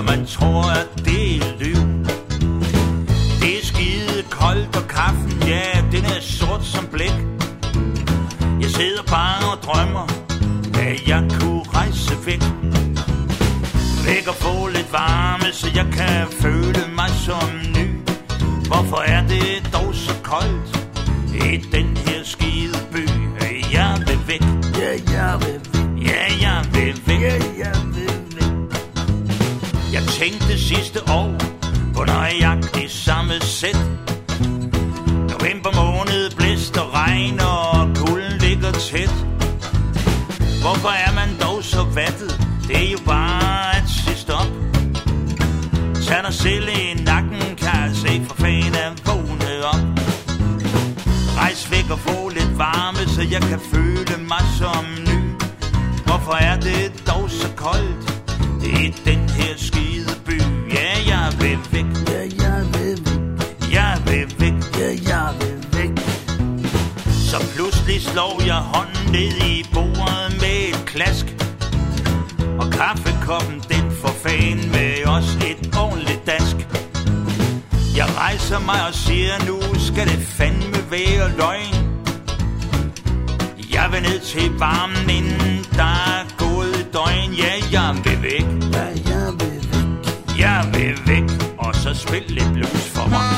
man tror, at det er liv. Det er skide koldt, og kaffen, ja, den er sort som blæk. Jeg sidder bare og drømmer, at jeg kunne rejse væk. Væk og få lidt varme, så jeg kan føle mig som ny. Hvorfor er det dog så koldt i den her skide by? Jeg vil væk. Ja, jeg vil væk. Ja, jeg vil væk. Ja, jeg vil væk. Jeg tænkte sidste år på nøjagtigt samme sæt. November måned, blæst og regn, og kulden ligger tæt. Hvorfor er man dog så vattet? Det er jo bare at sige stop. Tag dig selv i nakken, kan altså ikke for fanden at vågne op. Rejs væk og få lidt varme, så jeg kan føle mig som ny. Hvorfor er det dog så koldt i den her skide by? Ja, jeg vil væk. Ja, jeg vil væk. Jeg vil væk. Ja, jeg vil væk. Så pludselig slår jeg hånden ned i bordet med et klask. Og kaffekoppen, den får fan med os et ordentligt dask. Jeg rejser mig og siger, nu skal det fandme være løgn. Jeg vil ned til varmen, inden der er gået et døgn. Ja, jeg vil væk. Ja, jeg vil væk. Jeg vil væk. Og så spil lidt blues for mig.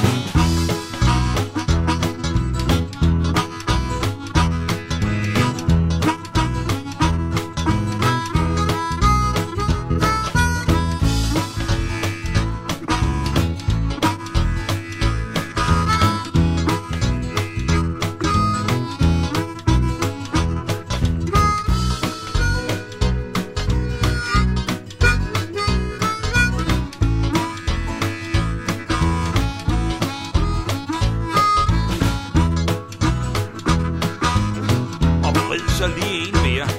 Så lige en mere.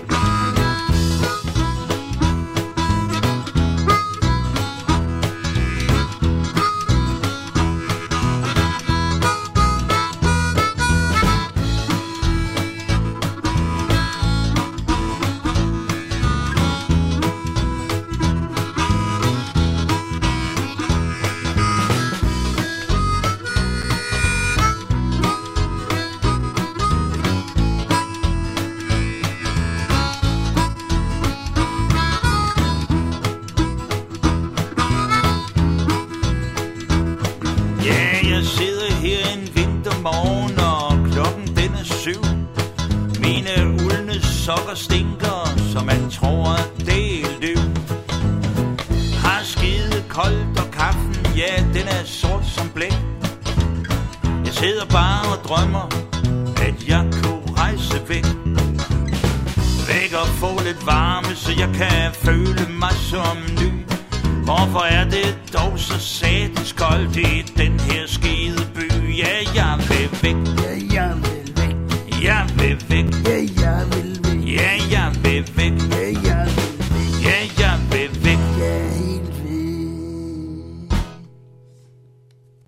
Jeg sidder her en vintermorgen, og klokken den er 7. Mine uldne sokker stinker, så man tror, at det er liv. Har skide koldt, og kaffen, ja, den er sort som blæk. Jeg sidder bare og drømmer, at jeg kunne rejse væk. Væk og få lidt varme, så jeg kan føle mig som ny. Hvorfor er det dog så satans koldt i den her skide by? Ja, jeg vil væk. Ja, jeg